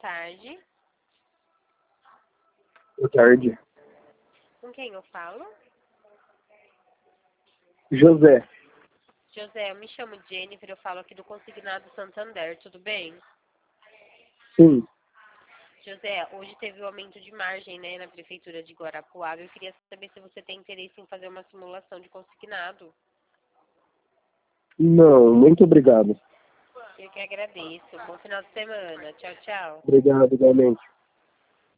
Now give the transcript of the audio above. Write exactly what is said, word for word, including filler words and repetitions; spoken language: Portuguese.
tarde. Boa tarde. Com quem eu falo? José. José, eu me chamo Jennifer, eu falo aqui do Consignado Santander, tudo bem? Sim. José, hoje teve o aumento de margem, né, na Prefeitura de Guarapuava. Eu queria saber se você tem interesse em fazer uma simulação de consignado. Não, muito obrigado. Eu que agradeço. Bom final de semana. Tchau, tchau. Obrigado, igualmente.